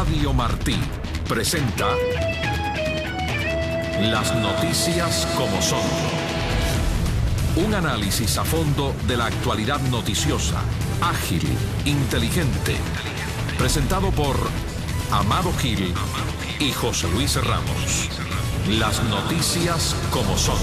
Radio Martí presenta Las noticias como son. Un análisis a fondo de la actualidad noticiosa, ágil, inteligente. Presentado por Amado Gil y José Luis Ramos. Las noticias como son.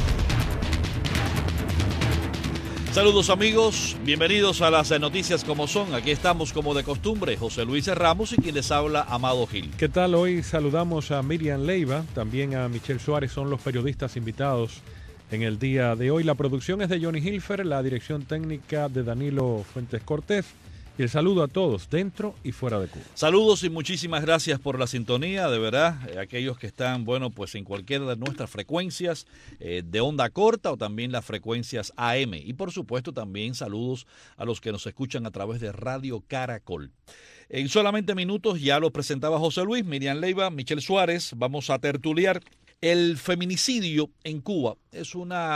Saludos amigos, bienvenidos a las noticias como son. Aquí estamos como de costumbre, José Luis Ramos y quien les habla, Amado Gil. ¿Qué tal? Hoy saludamos a Miriam Leiva, también a Michelle Suárez, son los periodistas invitados en el día de hoy. La producción es de Johnny Hilfer, la dirección técnica de Danilo Fuentes Cortés. Y el saludo a todos, dentro y fuera de Cuba. Saludos y muchísimas gracias por la sintonía, de verdad, aquellos que están, pues en cualquiera de nuestras frecuencias de onda corta o también las frecuencias AM. Y por supuesto también saludos a los que nos escuchan a través de Radio Caracol. En solamente minutos ya lo presentaba José Luis, Miriam Leiva, Michelle Suárez, vamos a tertuliar. El feminicidio en Cuba es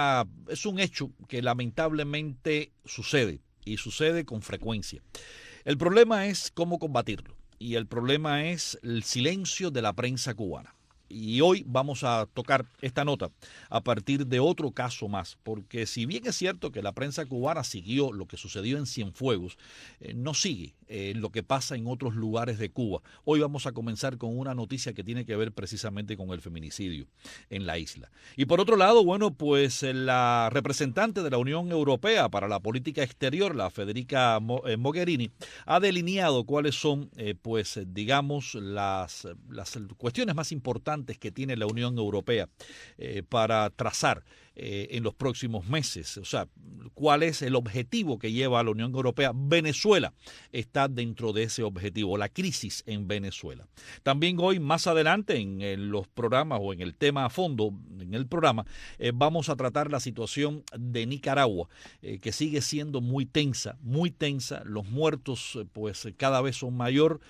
un hecho que lamentablemente sucede. Y sucede con frecuencia. El problema es cómo combatirlo. Y el problema es el silencio de la prensa cubana. Y hoy vamos a tocar esta nota a partir de otro caso más, porque si bien es cierto que la prensa cubana siguió lo que sucedió en Cienfuegos, no sigue lo que pasa en otros lugares de Cuba. Hoy vamos a comenzar con una noticia que tiene que ver precisamente con el feminicidio en la isla. Y por otro lado, pues la representante de la Unión Europea para la política exterior, la Federica Mogherini, ha delineado cuáles son, digamos, las cuestiones más importantes que tiene la Unión Europea para trazar en los próximos meses. O sea, ¿cuál es el objetivo que lleva a la Unión Europea? Venezuela está dentro de ese objetivo, la crisis en Venezuela. También hoy, más adelante, en los programas o en el tema a fondo, en el programa, vamos a tratar la situación de Nicaragua, que sigue siendo muy tensa, muy tensa. Los muertos, pues, cada vez son mayor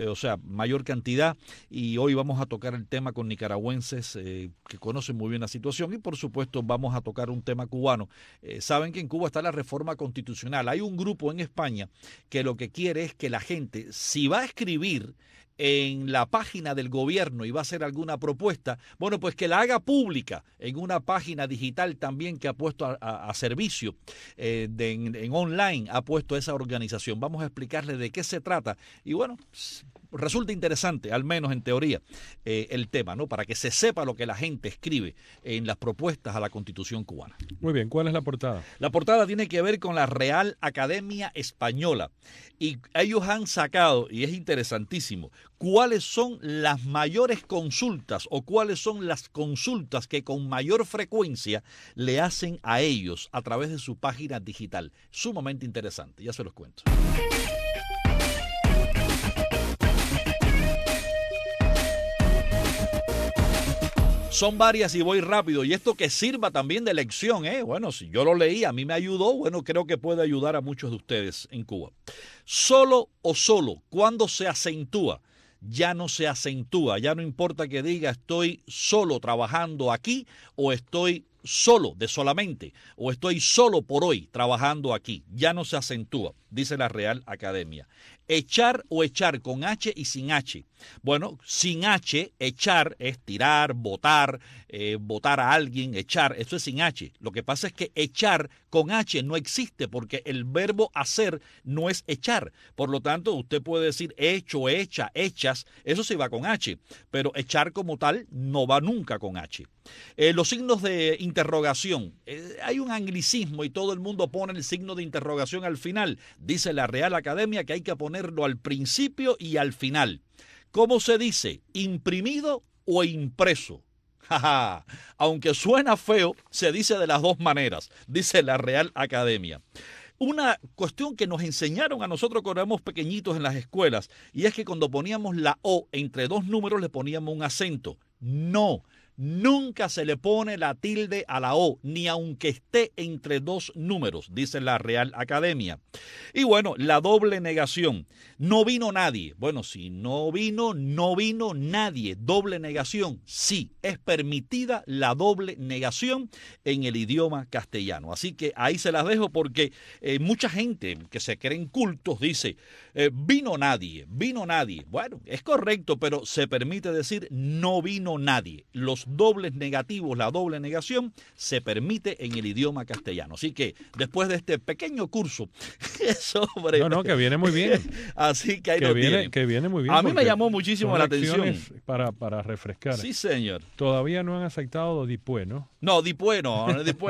cantidad. Y hoy vamos a tocar el tema con nicaragüenses que conocen muy bien la situación y, por supuesto, vamos a tocar un tema cubano. Saben que en Cuba está la reforma constitucional. Hay un grupo en España que lo que quiere es que la gente, si va a escribir en la página del gobierno y va a hacer alguna propuesta, pues que la haga pública en una página digital también que ha puesto a servicio en online, ha puesto esa organización. Vamos a explicarle de qué se trata y resulta interesante, al menos en teoría, el tema, ¿no? Para que se sepa lo que la gente escribe en las propuestas a la Constitución cubana. Muy bien, ¿cuál es la portada? La portada tiene que ver con la Real Academia Española y ellos han sacado, y es interesantísimo, cuáles son las mayores consultas o cuáles son las consultas que con mayor frecuencia le hacen a ellos a través de su página digital. Sumamente interesante, ya se los cuento. Son varias y voy rápido. Y esto que sirva también de lección, si yo lo leí, a mí me ayudó, creo que puede ayudar a muchos de ustedes en Cuba. Solo o solo, cuando se acentúa, ya no se acentúa. Ya no importa que diga estoy solo trabajando aquí o estoy solo de solamente o estoy solo por hoy trabajando aquí. Ya no se acentúa, dice la Real Academia. Echar o echar con H y sin H. Sin H, echar es tirar, botar a alguien, echar, eso es sin H. Lo que pasa es que echar con H no existe porque el verbo hacer no es echar. Por lo tanto, usted puede decir hecho, hecha, hechas, eso sí va con H, pero echar como tal no va nunca con H. Los signos de interrogación. Hay un anglicismo y todo el mundo pone el signo de interrogación al final. Dice la Real Academia que hay que ponerlo al principio y al final. ¿Cómo se dice? ¿Imprimido o impreso? Aunque suena feo, se dice de las dos maneras, dice la Real Academia. Una cuestión que nos enseñaron a nosotros cuando éramos pequeñitos en las escuelas, y es que cuando poníamos la O entre dos números le poníamos un acento. No, nunca se le pone la tilde a la O, ni aunque esté entre dos números, dice la Real Academia. Y bueno, la doble negación. No vino nadie. Bueno, si no vino nadie. Doble negación. Sí, es permitida la doble negación en el idioma castellano. Así que ahí se las dejo porque mucha gente que se creen cultos dice, vino nadie. Bueno, es correcto, pero se permite decir no vino nadie. Los dobles negativos, la doble negación, se permite en el idioma castellano. Así que después de este pequeño curso sobre... No, que viene muy bien. Así que ahí lo tienen. Que viene muy bien. A mí me llamó muchísimo la atención. Para refrescar. Sí, señor. Todavía no han aceptado Dipué, ¿no? No, Dipué no.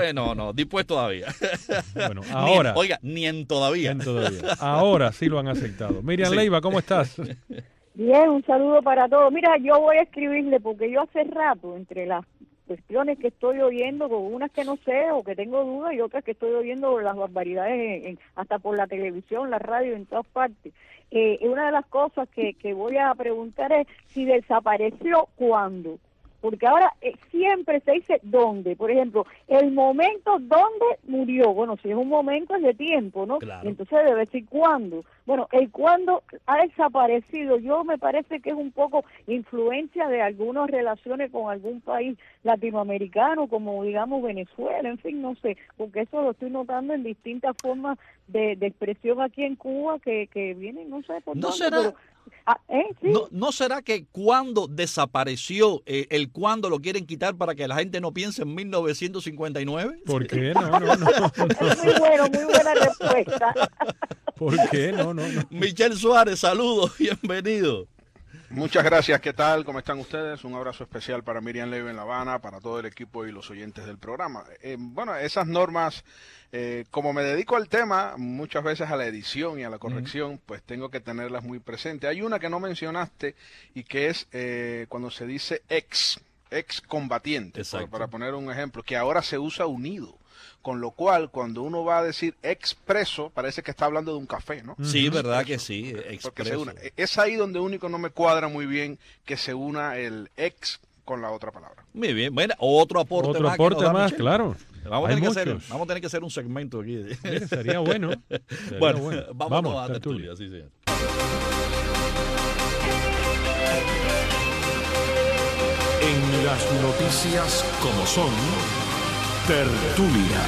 Dipué todavía. Bueno, ahora. Ni en todavía. Ahora sí lo han aceptado. Miriam Leiva, ¿cómo estás? Bien, un saludo para todos. Mira, yo voy a escribirle porque yo hace rato, entre las cuestiones que estoy oyendo, con unas que no sé o que tengo dudas y otras que estoy oyendo las barbaridades hasta por la televisión, la radio, en todas partes. Una de las cosas que voy a preguntar es si desapareció, ¿cuándo? Porque ahora siempre se dice dónde. Por ejemplo, el momento donde murió. Bueno, si es un momento es de tiempo, ¿no? Claro. Y entonces debe decir cuándo. Bueno, el cuándo ha desaparecido. Yo me parece que es un poco influencia de algunas relaciones con algún país latinoamericano, como digamos Venezuela, en fin, no sé. Porque eso lo estoy notando en distintas formas de expresión aquí en Cuba que vienen, no sé por ¿No dónde, será? pero... ¿Sí? ¿No será que cuando desapareció, el cuándo lo quieren quitar para que la gente no piense en 1959? ¿Por qué? No. Es muy buena respuesta. ¿Por qué? No. Michel Suárez, saludos, bienvenido. Muchas gracias, ¿qué tal? ¿Cómo están ustedes? Un abrazo especial para Miriam Leiva en La Habana, para todo el equipo y los oyentes del programa. Bueno, esas normas, como me dedico al tema, muchas veces a la edición y a la corrección, pues tengo que tenerlas muy presentes. Hay una que no mencionaste y que es cuando se dice ex combatiente, para poner un ejemplo, que ahora se usa unido. Con lo cual, cuando uno va a decir expreso, parece que está hablando de un café, ¿no? Sí, verdad que sí, expreso. Es ahí donde único no me cuadra muy bien que se una el ex con la otra palabra. Muy bien, bueno, otro aporte más, claro. Vamos a tener que hacer un segmento aquí. Mire, sería bueno. Bueno, vamos a tertulia, sí, señor. En las noticias como son, tertulia.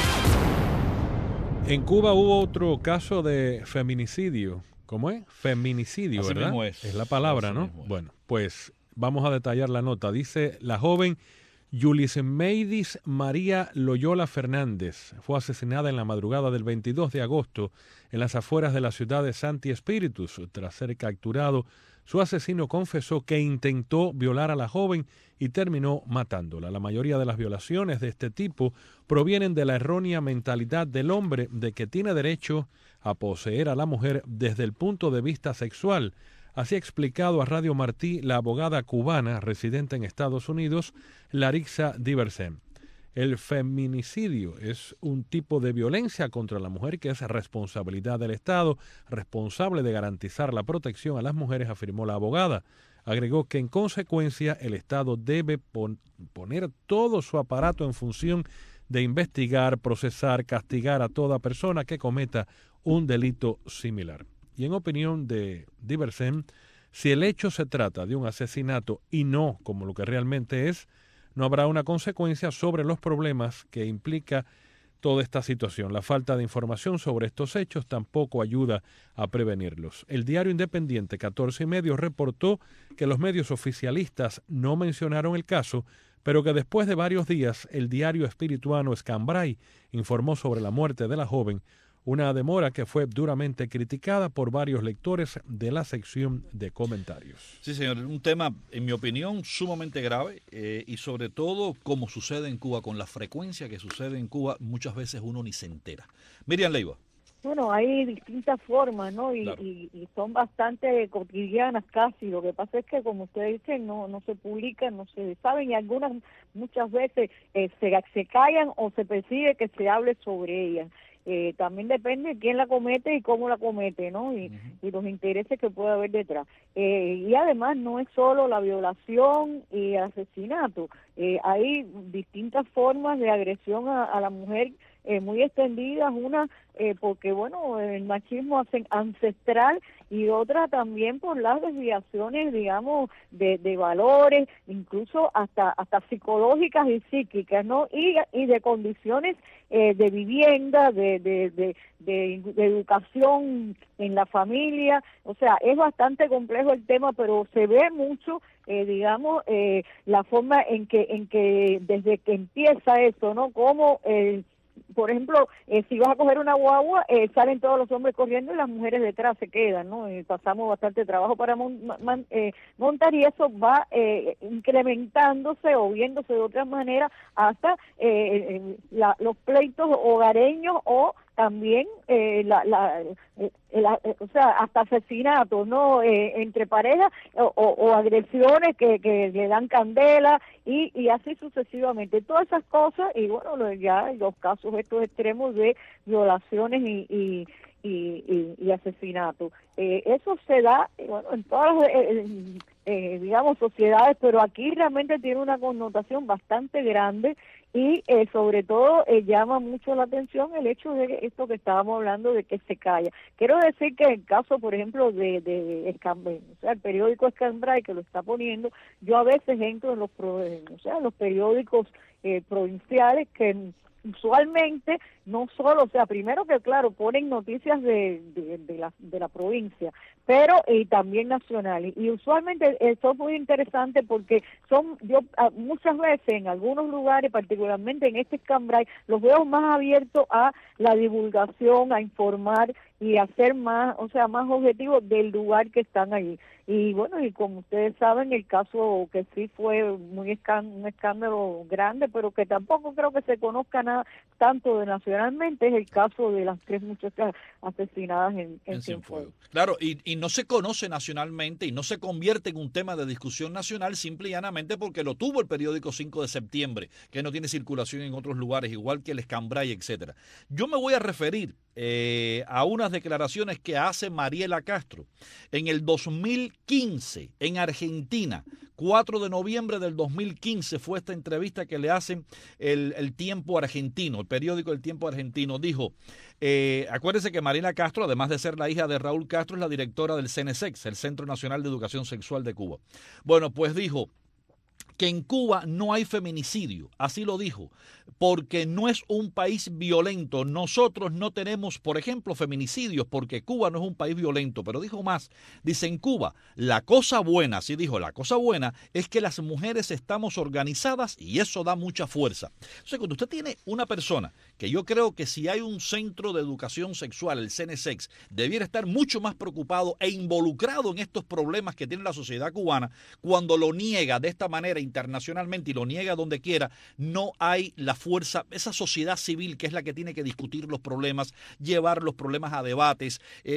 En Cuba hubo otro caso de feminicidio. ¿Cómo es? Feminicidio, así ¿verdad? Mismo es la palabra, así ¿no? Mismo es. Bueno, pues vamos a detallar la nota. Dice la joven Yulismeidis María Loyola Fernández fue asesinada en la madrugada del 22 de agosto en las afueras de la ciudad de Santi Espíritus. Tras ser capturado, su asesino confesó que intentó violar a la joven y terminó matándola. La mayoría de las violaciones de este tipo provienen de la errónea mentalidad del hombre de que tiene derecho a poseer a la mujer desde el punto de vista sexual. Así ha explicado a Radio Martí la abogada cubana residente en Estados Unidos, Larissa Diversen. El feminicidio es un tipo de violencia contra la mujer que es responsabilidad del Estado, responsable de garantizar la protección a las mujeres, afirmó la abogada. Agregó que en consecuencia el Estado debe poner todo su aparato en función de investigar, procesar, castigar a toda persona que cometa un delito similar. Y en opinión de Diversen, si el hecho se trata de un asesinato y no como lo que realmente es, no habrá una consecuencia sobre los problemas que implica toda esta situación. La falta de información sobre estos hechos tampoco ayuda a prevenirlos. El diario independiente 14 y medio reportó que los medios oficialistas no mencionaron el caso, pero que después de varios días el diario espirituano Escambray informó sobre la muerte de la joven, una demora que fue duramente criticada por varios lectores de la sección de comentarios. Sí, señor, un tema, en mi opinión, sumamente grave y sobre todo, como sucede en Cuba, con la frecuencia que sucede en Cuba, muchas veces uno ni se entera. Miriam Leiva. Bueno, hay distintas formas, ¿no? Claro. Y son bastante cotidianas casi. Lo que pasa es que, como ustedes dicen, no se publican, no se saben y muchas veces se callan o se persigue que se hable sobre ellas. también depende de quién la comete y cómo la comete, ¿no? Y los intereses que puede haber detrás. Y además no es solo la violación y asesinato, hay distintas formas de agresión a la mujer muy extendidas, una porque bueno, el machismo ancestral y otra también por las desviaciones, digamos, de valores, incluso hasta psicológicas y psíquicas, ¿no? Y de condiciones de vivienda, de educación en la familia. O sea, es bastante complejo el tema, pero se ve mucho, digamos, la forma en que desde que empieza eso, ¿no? Como por ejemplo, si vas a coger una guagua, salen todos los hombres corriendo y las mujeres detrás se quedan, ¿no? Pasamos bastante trabajo para montar, y eso va incrementándose o viéndose de otra manera hasta los pleitos hogareños o también o sea, hasta asesinatos, ¿no? Entre parejas o agresiones que le dan candela y así sucesivamente. Todas esas cosas, y bueno, ya los casos estos extremos de violaciones y asesinatos. Eso se da, bueno, en todas las, digamos, sociedades, pero aquí realmente tiene una connotación bastante grande y sobre todo llama mucho la atención el hecho de esto que estábamos hablando de que se calla. Quiero decir que el caso, por ejemplo, de Escambray, o sea, el periódico Escambray que lo está poniendo, yo a veces entro en los periódicos provinciales que usualmente no solo, o sea, primero que claro, ponen noticias de la provincia, pero y también nacionales, y usualmente eso es muy interesante porque yo muchas veces en algunos lugares, particularmente en este Escambray, los veo más abiertos a la divulgación, a informar y a ser más, o sea, más objetivos del lugar que están allí. Y bueno, y como ustedes saben, el caso que sí fue un escándalo grande, pero que tampoco creo que se conozca nada tanto nacionalmente, es el caso de las 3 muchachas asesinadas en Cienfuegos. Claro, y no se conoce nacionalmente y no se convierte en un tema de discusión nacional simple y llanamente porque lo tuvo el periódico 5 de septiembre, que no tiene circulación en otros lugares, igual que el Escambray, etcétera. Yo me voy a referir a unas declaraciones que hace Mariela Castro en el 2015 en Argentina. 4 de noviembre del 2015 fue esta entrevista que le hacen el Tiempo Argentino, el periódico El Tiempo Argentino. Dijo, acuérdense que Mariela Castro, además de ser la hija de Raúl Castro, es la directora del CNSEX, el Centro Nacional de Educación Sexual de Cuba. Bueno, pues dijo que en Cuba no hay feminicidio, así lo dijo, porque no es un país violento. Nosotros no tenemos, por ejemplo, feminicidios, porque Cuba no es un país violento. Pero dijo más, dice, en Cuba, la cosa buena, así dijo, la cosa buena es que las mujeres estamos organizadas y eso da mucha fuerza. O sea, cuando usted tiene una persona, que yo creo que si hay un centro de educación sexual, el CNSEX, debiera estar mucho más preocupado e involucrado en estos problemas que tiene la sociedad cubana, cuando lo niega de esta manera internacionalmente y lo niega donde quiera, no hay la fuerza, esa sociedad civil que es la que tiene que discutir los problemas, llevar los problemas a debates,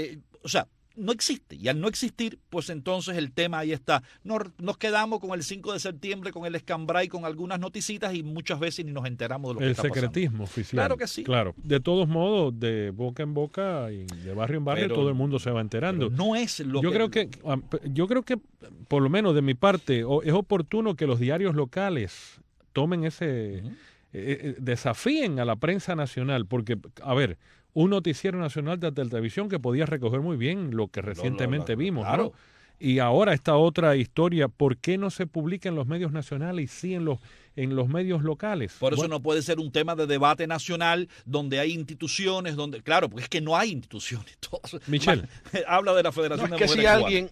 o sea, no existe, y al no existir, pues entonces el tema ahí está. Nos quedamos con el 5 de septiembre, con el Escambray, con algunas noticitas y muchas veces ni nos enteramos de lo que está pasando. El secretismo oficial. Claro que sí. Claro. De todos modos, de boca en boca y de barrio en barrio, todo el mundo se va enterando. No es lo yo creo que, por lo menos de mi parte, es oportuno que los diarios locales tomen ese... desafíen a la prensa nacional, porque, a ver, un noticiero nacional de televisión que podía recoger muy bien lo que recientemente vimos, claro, ¿no? Y ahora esta otra historia, ¿por qué no se publica en los medios nacionales y sí en los medios locales? Por eso no puede ser un tema de debate nacional donde hay instituciones, donde, claro, porque es que no hay instituciones. Michel. Habla de la Federación de Mujeres Cubanas.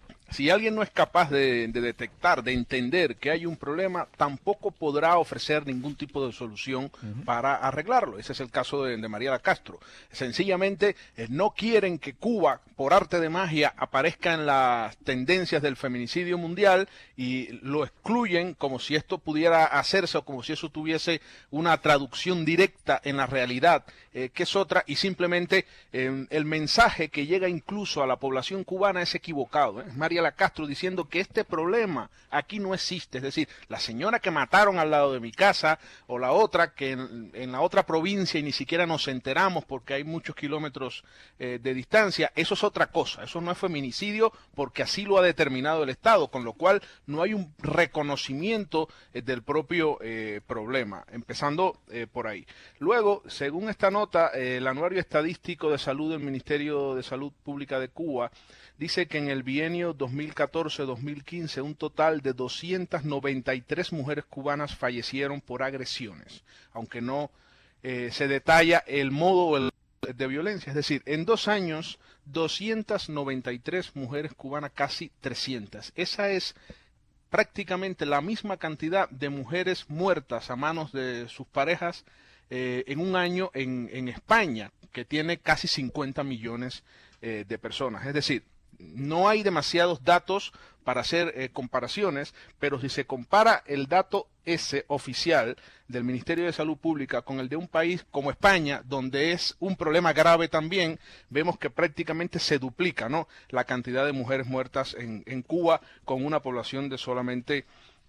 Si alguien no es capaz de detectar, de entender que hay un problema, tampoco podrá ofrecer ningún tipo de solución para arreglarlo. Ese es el caso de Mariela Castro. Sencillamente no quieren que Cuba, por arte de magia, aparezca en las tendencias del feminicidio mundial y lo excluyen como si esto pudiera hacerse o como si eso tuviese una traducción directa en la realidad, que es otra, y simplemente el mensaje que llega incluso a la población cubana es equivocado. Mariela Mariela Castro diciendo que este problema aquí no existe. Es decir, la señora que mataron al lado de mi casa o la otra que en la otra provincia y ni siquiera nos enteramos porque hay muchos kilómetros de distancia, eso es otra cosa. Eso no es feminicidio porque así lo ha determinado el Estado, con lo cual no hay un reconocimiento del propio problema, empezando por ahí. Luego, según esta nota, el Anuario Estadístico de Salud del Ministerio de Salud Pública de Cuba dice que en el bienio 2014-2015 un total de 293 mujeres cubanas fallecieron por agresiones, aunque no se detalla el modo de violencia. Es decir, en 2 años, 293 mujeres cubanas, casi 300. Esa es prácticamente la misma cantidad de mujeres muertas a manos de sus parejas en un año en España, que tiene casi 50 millones de personas. Es decir, no hay demasiados datos para hacer comparaciones, pero si se compara el dato ese oficial del Ministerio de Salud Pública con el de un país como España, donde es un problema grave también, vemos que prácticamente se duplica, ¿no?, la cantidad de mujeres muertas en Cuba, con una población de solamente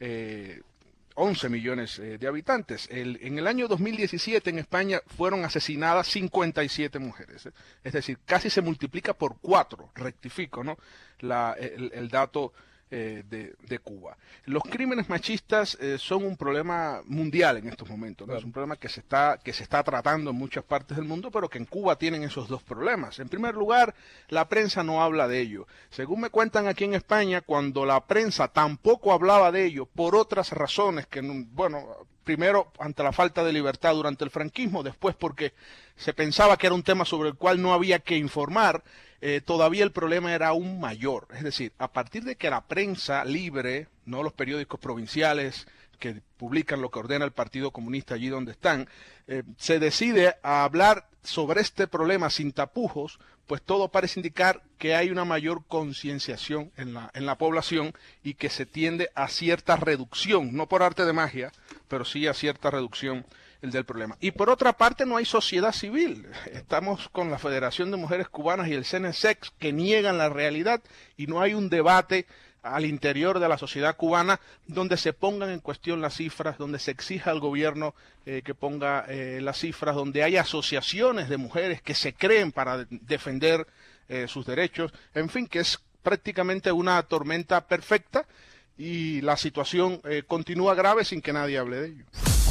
11 millones de habitantes. En el año 2017 en España fueron asesinadas 57 mujeres. Es decir, casi se multiplica por 4, rectifico, ¿no?, el dato de Cuba. Los crímenes machistas son un problema mundial en estos momentos, ¿no? Claro. Es un problema que se está tratando en muchas partes del mundo, pero que en Cuba tienen esos dos problemas. En primer lugar, la prensa no habla de ello. Según me cuentan aquí en España, cuando la prensa tampoco hablaba de ello por otras razones que, bueno, primero ante la falta de libertad durante el franquismo, después porque se pensaba que era un tema sobre el cual no había que informar, todavía el problema era aún mayor. Es decir, a partir de que la prensa libre, no los periódicos provinciales que publican lo que ordena el Partido Comunista allí donde están, se decide a hablar sobre este problema sin tapujos, pues todo parece indicar que hay una mayor concienciación en la población y que se tiende a cierta reducción, no por arte de magia, pero sí a cierta reducción del problema. Y por otra parte no hay sociedad civil. Estamos con la Federación de Mujeres Cubanas y el CNSEX que niegan la realidad y no hay un debate al interior de la sociedad cubana donde se pongan en cuestión las cifras, donde se exija al gobierno que ponga las cifras, donde hay asociaciones de mujeres que se creen para defender sus derechos, en fin, que es prácticamente una tormenta perfecta y la situación continúa grave sin que nadie hable de ello.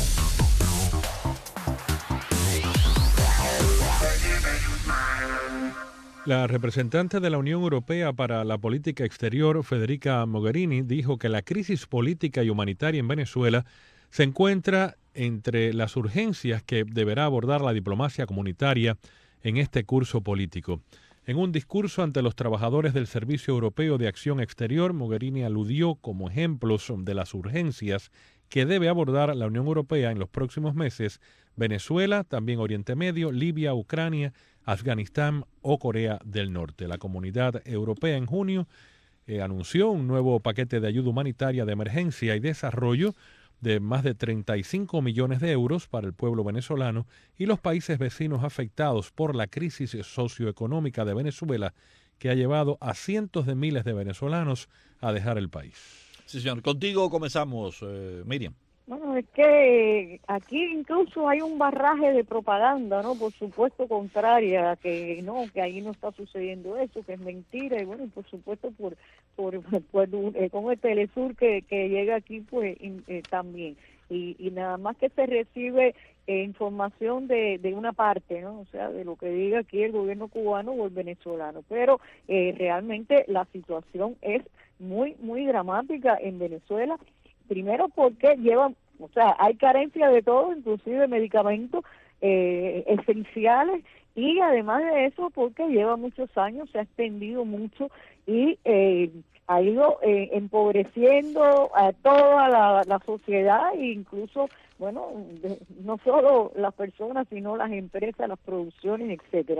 La representante de la Unión Europea para la Política Exterior, Federica Mogherini, dijo que la crisis política y humanitaria en Venezuela se encuentra entre las urgencias que deberá abordar la diplomacia comunitaria en este curso político. En un discurso ante los trabajadores del Servicio Europeo de Acción Exterior, Mogherini aludió como ejemplos de las urgencias que debe abordar la Unión Europea en los próximos meses Venezuela, también Oriente Medio, Libia, Ucrania, Afganistán o Corea del Norte. La Comunidad Europea en junio anunció un nuevo paquete de ayuda humanitaria de emergencia y desarrollo de más de 35 millones de euros para el pueblo venezolano y los países vecinos afectados por la crisis socioeconómica de Venezuela, que ha llevado a cientos de miles de venezolanos a dejar el país. Sí, señor. Contigo comenzamos, Miriam. Bueno, es que aquí incluso hay un barraje de propaganda, ¿no? Por supuesto contraria, que no, que ahí no está sucediendo eso, que es mentira, y bueno, por supuesto con el Telesur que llega aquí, pues también. Y nada más que se recibe información de una parte, ¿no? O sea, de lo que diga aquí el gobierno cubano o el venezolano. Pero realmente la situación es muy, muy dramática en Venezuela. Primero porque hay carencia de todo, inclusive medicamentos esenciales, y además de eso porque lleva muchos años, se ha extendido mucho y ha ido empobreciendo a toda la sociedad e incluso, bueno, no solo las personas, sino las empresas, las producciones, etcétera.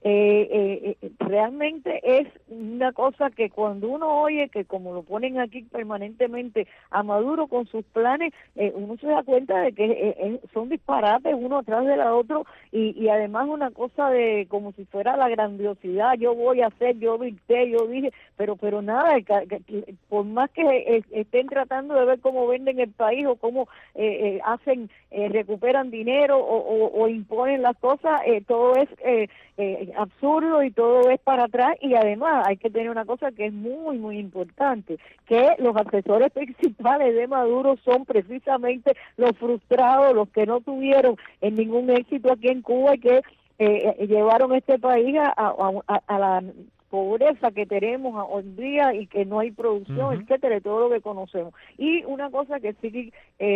realmente es una cosa que cuando uno oye que como lo ponen aquí permanentemente a Maduro con sus planes, uno se da cuenta de que son disparates uno atrás de la otro y además una cosa de como si fuera la grandiosidad, yo voy a hacer, yo dicté, yo dije, pero nada, por más que estén tratando de ver cómo venden el país o cómo recuperan dinero o imponen las cosas, todo es absurdo y todo es para atrás. Y además hay que tener una cosa que es muy muy importante, que los asesores principales de Maduro son precisamente los frustrados, los que no tuvieron ningún éxito aquí en Cuba y que llevaron este país a la pobreza que tenemos hoy día y que no hay producción, etcétera, todo lo que conocemos. Y una cosa que sí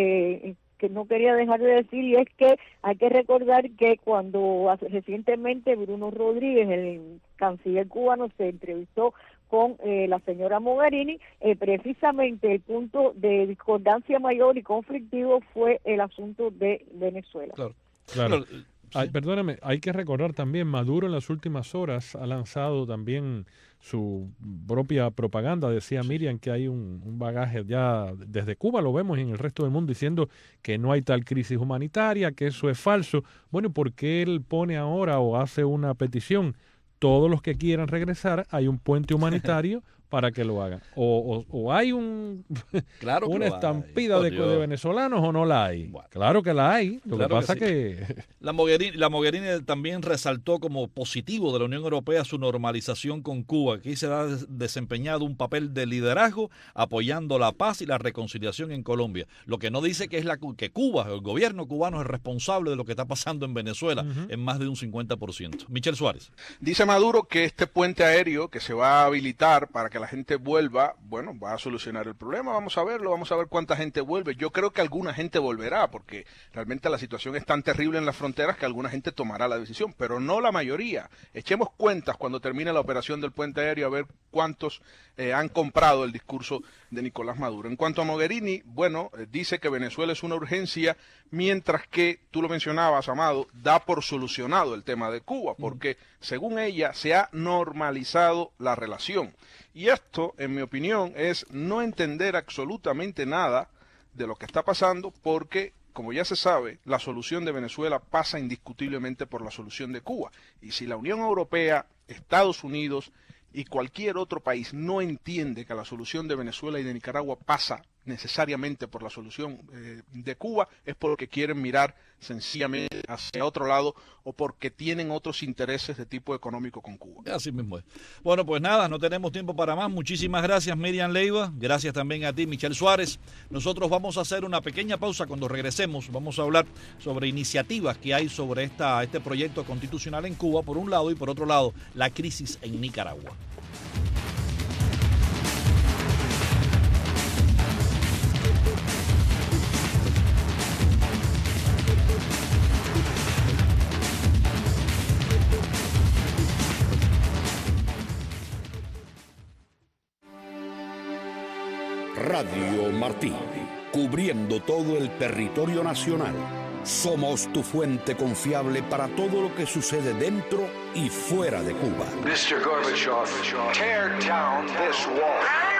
que no quería dejar de decir, y es que hay que recordar que cuando recientemente Bruno Rodríguez, el canciller cubano, se entrevistó con la señora Mogherini, precisamente el punto de discordancia mayor y conflictivo fue el asunto de Venezuela. Claro. Perdóname, hay que recordar también, Maduro en las últimas horas ha lanzado también su propia propaganda. Decía Miriam que hay un bagaje ya desde Cuba, lo vemos en el resto del mundo, diciendo que no hay tal crisis humanitaria, que eso es falso. Bueno, ¿por qué él pone ahora o hace una petición? Todos los que quieran regresar, hay un puente humanitario para que lo hagan. O hay claro una estampida de venezolanos o no la hay. Bueno, claro que la hay. Lo que pasa que la Mogherini también resaltó como positivo de la Unión Europea su normalización con Cuba, que se ha desempeñado un papel de liderazgo apoyando la paz y la reconciliación en Colombia. Lo que no dice que es que Cuba, el gobierno cubano, es responsable de lo que está pasando en Venezuela en más de un 50%. Michel Suárez. Dice Maduro que este puente aéreo que se va a habilitar para que la gente vuelva, bueno, va a solucionar el problema. Vamos a verlo, vamos a ver cuánta gente vuelve. Yo creo que alguna gente volverá, porque realmente la situación es tan terrible en las fronteras que alguna gente tomará la decisión, pero no la mayoría. Echemos cuentas cuando termine la operación del puente aéreo a ver cuántos han comprado el discurso de Nicolás Maduro. En cuanto a Mogherini, bueno, dice que Venezuela es una urgencia, mientras que, tú lo mencionabas, Amado, da por solucionado el tema de Cuba, porque según ella se ha normalizado la relación. Y esto, en mi opinión, es no entender absolutamente nada de lo que está pasando, porque, como ya se sabe, la solución de Venezuela pasa indiscutiblemente por la solución de Cuba. Y si la Unión Europea, Estados Unidos y cualquier otro país no entiende que la solución de Venezuela y de Nicaragua pasa necesariamente por la solución de Cuba, es porque quieren mirar sencillamente hacia otro lado o porque tienen otros intereses de tipo económico con Cuba. Así mismo es. Bueno, pues nada, no tenemos tiempo para más. Muchísimas gracias, Miriam Leiva. Gracias también a ti, Michel Suárez. Nosotros vamos a hacer una pequeña pausa. Cuando regresemos vamos a hablar sobre iniciativas que hay sobre este proyecto constitucional en Cuba, por un lado, y por otro lado, la crisis en Nicaragua. Radio Martí, cubriendo todo el territorio nacional. Somos tu fuente confiable para todo lo que sucede dentro y fuera de Cuba. Mr. Gorbachev, tear down this wall.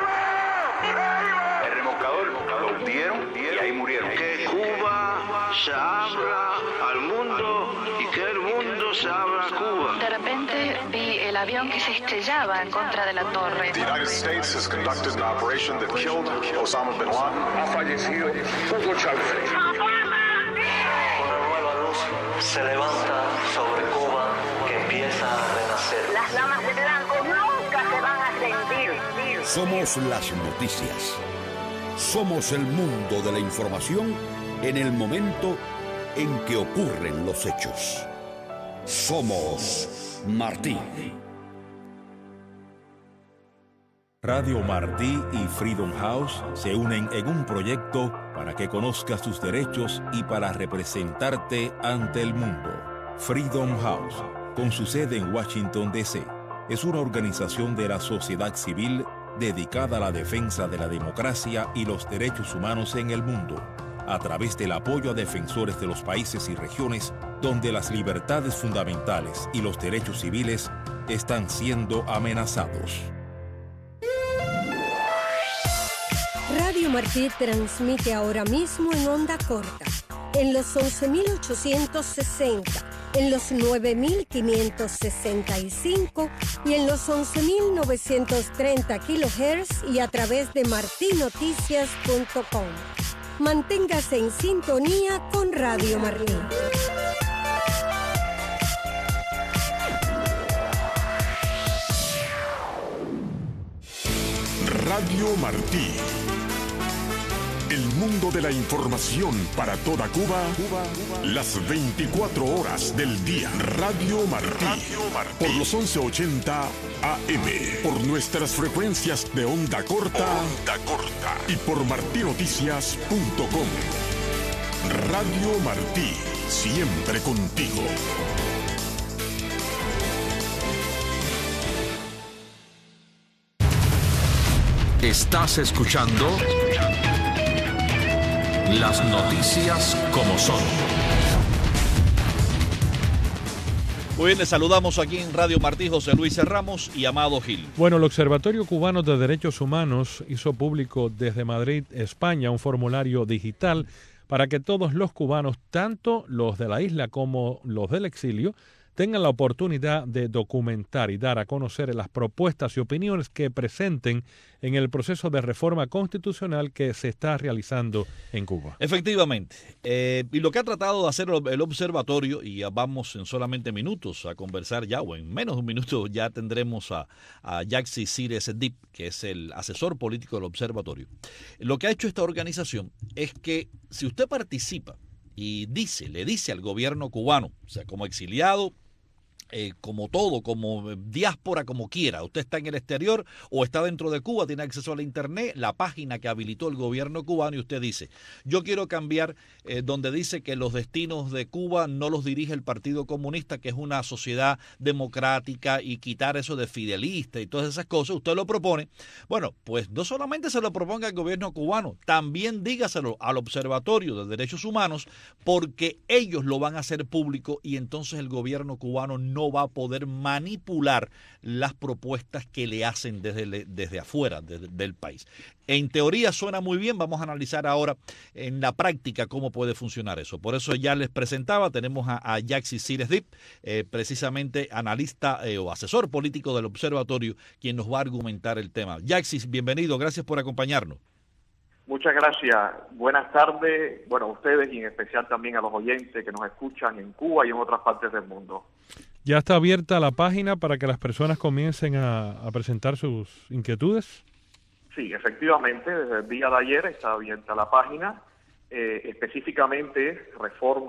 El remolcador lo hundieron y ahí murieron. Que Cuba se abra al mundo y que el mundo se abra a Cuba. De repente vi el avión que se estrellaba en contra de la torre. The United States has conducted an operation that killed Osama bin Laden. Ha fallecido Hugo Chávez. Una nueva luz se levanta sobre Cuba que empieza a renacer. Las damas de blanco nunca se van a rendir. Somos las noticias. Somos el mundo de la información en el momento en que ocurren los hechos. Somos Martí. Radio Martí y Freedom House se unen en un proyecto para que conozcas tus derechos y para representarte ante el mundo. Freedom House, con su sede en Washington, D.C., es una organización de la sociedad civil dedicada a la defensa de la democracia y los derechos humanos en el mundo. a través del apoyo a defensores de los países y regiones donde las libertades fundamentales y los derechos civiles están siendo amenazados. Radio Martí transmite ahora mismo en onda corta, en los 11.860, en los 9.565 y en los 11.930 kHz y a través de martinoticias.com. Manténgase en sintonía con Radio Martí. Radio Martí. El mundo de la información para toda Cuba, las 24 horas del día. Radio Martí, por los 1180 AM, por nuestras frecuencias de onda corta, y por martinoticias.com. Radio Martí, siempre contigo. Estás escuchando las noticias como son. Muy bien, les saludamos aquí en Radio Martí, José Luis Ramos y Amado Gil. Bueno, el Observatorio Cubano de Derechos Humanos hizo público desde Madrid, España, un formulario digital para que todos los cubanos, tanto los de la isla como los del exilio, tengan la oportunidad de documentar y dar a conocer las propuestas y opiniones que presenten en el proceso de reforma constitucional que se está realizando en Cuba. Efectivamente. Y lo que ha tratado de hacer el observatorio, y ya vamos en solamente minutos a conversar ya, o en menos de un minuto ya tendremos a Yaxi Cires Dip, que es el asesor político del observatorio. Lo que ha hecho esta organización es que si usted participa y le dice al gobierno cubano, o sea, como exiliado, como todo, como diáspora, como quiera. Usted está en el exterior o está dentro de Cuba, tiene acceso a la internet, la página que habilitó el gobierno cubano, y usted dice, yo quiero cambiar donde dice que los destinos de Cuba no los dirige el Partido Comunista, que es una sociedad democrática, y quitar eso de fidelista y todas esas cosas, usted lo propone. Bueno, pues no solamente se lo proponga al gobierno cubano, también dígaselo al Observatorio de Derechos Humanos, porque ellos lo van a hacer público, y entonces el gobierno cubano no va a poder manipular las propuestas que le hacen desde afuera del país. En teoría suena muy bien, vamos a analizar ahora en la práctica cómo puede funcionar eso. Por eso ya les presentaba, tenemos a Yaxi Cires Dip, precisamente analista o asesor político del observatorio, quien nos va a argumentar el tema. Yaxi, bienvenido, gracias por acompañarnos. Muchas gracias. Buenas tardes, bueno, a ustedes y en especial también a los oyentes que nos escuchan en Cuba y en otras partes del mundo. ¿Ya está abierta la página para que las personas comiencen a presentar sus inquietudes? Sí, efectivamente, desde el día de ayer está abierta la página, específicamente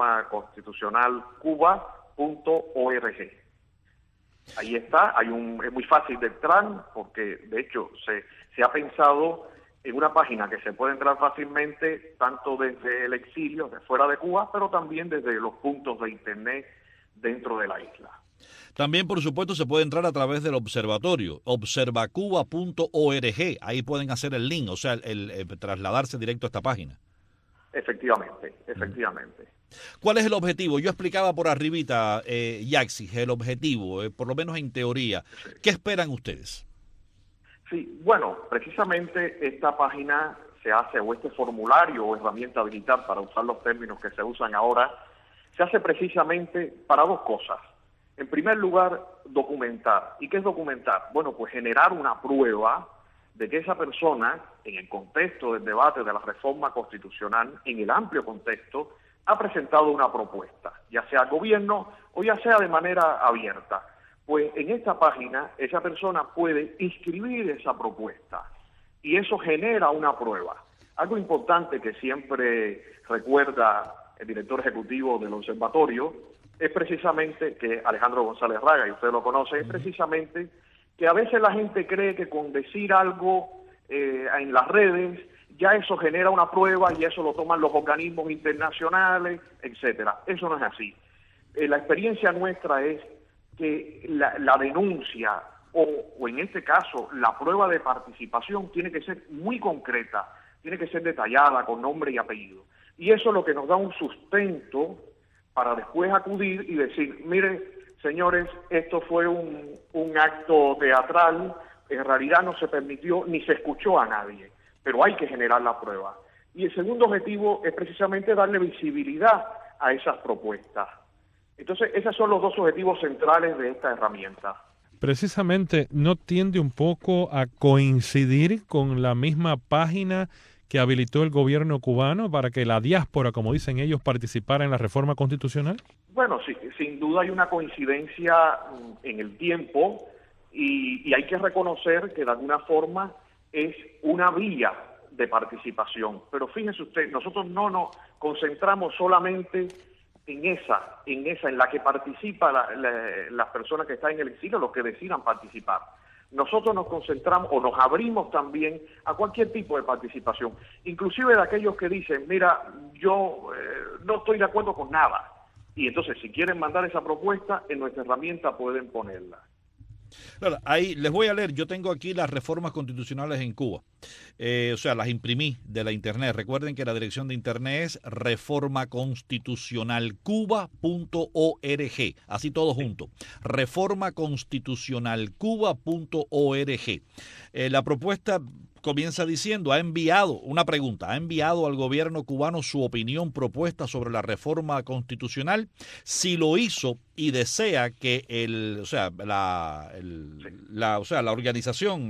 reformaconstitucionalcuba.org. Ahí está, es muy fácil de entrar porque de hecho se ha pensado en una página que se puede entrar fácilmente tanto desde el exilio, de fuera de Cuba, pero también desde los puntos de internet dentro de la isla. También, por supuesto, se puede entrar a través del observatorio, observacuba.org. Ahí pueden hacer el link, o sea, el trasladarse directo a esta página. Efectivamente. ¿Cuál es el objetivo? Yo explicaba por arribita, Yaxi, el objetivo, por lo menos en teoría. ¿Qué esperan ustedes? Sí, bueno, precisamente esta página se hace, o este formulario o herramienta digital, para usar los términos que se usan ahora, se hace precisamente para dos cosas. En primer lugar, documentar. ¿Y qué es documentar? Bueno, pues generar una prueba de que esa persona, en el contexto del debate de la reforma constitucional, en el amplio contexto, ha presentado una propuesta, ya sea al gobierno o ya sea de manera abierta. Pues en esta página esa persona puede inscribir esa propuesta y eso genera una prueba. Algo importante que siempre recuerda el director ejecutivo del observatorio es precisamente que Alejandro González Raga, y usted lo conoce, es precisamente que a veces la gente cree que con decir algo en las redes ya eso genera una prueba y eso lo toman los organismos internacionales, etcétera. Eso no es así. La experiencia nuestra es que la denuncia o en este caso la prueba de participación tiene que ser muy concreta, tiene que ser detallada con nombre y apellido. Y eso es lo que nos da un sustento para después acudir y decir, miren, señores, esto fue un acto teatral, en realidad no se permitió ni se escuchó a nadie, pero hay que generar la prueba. Y el segundo objetivo es precisamente darle visibilidad a esas propuestas. Entonces, esos son los dos objetivos centrales de esta herramienta. Precisamente, ¿no tiende un poco a coincidir con la misma página que habilitó el gobierno cubano para que la diáspora, como dicen ellos, participara en la reforma constitucional? Bueno, sí, sin duda hay una coincidencia en el tiempo y hay que reconocer que de alguna forma es una vía de participación. Pero fíjese usted, nosotros no nos concentramos solamente en la que participa las personas que están en el exilio, los que decidan participar. Nosotros nos concentramos o nos abrimos también a cualquier tipo de participación, inclusive de aquellos que dicen, mira, yo no estoy de acuerdo con nada. Y entonces, si quieren mandar esa propuesta, en nuestra herramienta pueden ponerla. Claro, ahí les voy a leer, yo tengo aquí las reformas constitucionales en Cuba, o sea, las imprimí de la internet. Recuerden que la dirección de internet es reformaconstitucionalcuba.org, así todo junto, reformaconstitucionalcuba.org. La propuesta comienza diciendo, ha enviado al gobierno cubano su opinión propuesta sobre la reforma constitucional. Si lo hizo y desea que la organización,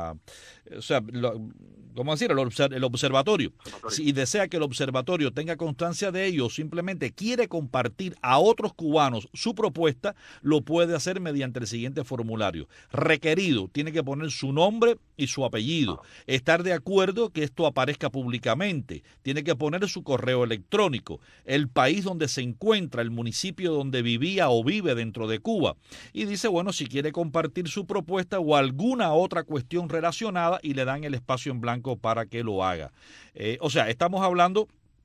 ¿cómo decir? El observatorio. Si desea que el observatorio tenga constancia de ello, simplemente quiere compartir a otros cubanos su propuesta, lo puede hacer mediante el siguiente formulario. Requerido, tiene que poner su nombre y su apellido. Estar de acuerdo que esto aparezca públicamente. Tiene que poner su correo electrónico, el país donde se encuentra, el municipio donde vivía o vive dentro de Cuba. Y dice, bueno, si quiere compartir su propuesta o alguna otra cuestión relacionada, y le dan el espacio en blanco para que lo haga. O sea, estamos hablando